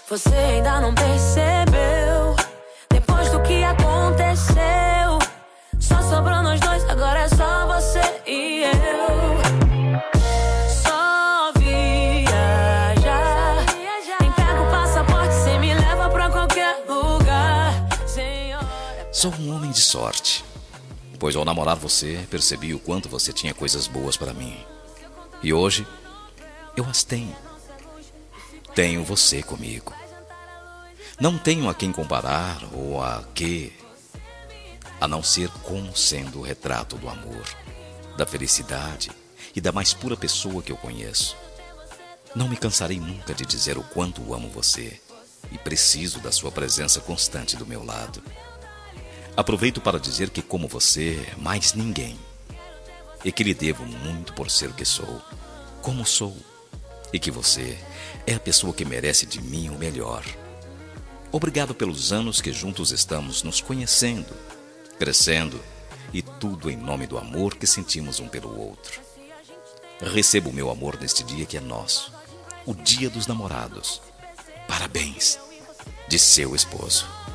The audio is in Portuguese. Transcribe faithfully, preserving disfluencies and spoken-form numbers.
Você ainda não percebeu? Depois do que aconteceu, só sobrou nós dois, agora é só você e eu. Só viajar. Nem pega o passaporte, cê me leva pra qualquer lugar. Senhora... Sou um homem de sorte, pois ao namorar você, percebi o quanto você tinha coisas boas para mim. E hoje, eu as tenho. Tenho você comigo. Não tenho a quem comparar ou a que, a não ser como sendo o retrato do amor, da felicidade e da mais pura pessoa que eu conheço. Não me cansarei nunca de dizer o quanto amo você e preciso da sua presença constante do meu lado. Aproveito para dizer que como você, mais ninguém, e que lhe devo muito por ser o que sou, como sou, e que você é a pessoa que merece de mim o melhor. Obrigado pelos anos que juntos estamos nos conhecendo, crescendo, e tudo em nome do amor que sentimos um pelo outro. Receba o meu amor neste dia que é nosso, o Dia dos Namorados. Parabéns, de seu esposo.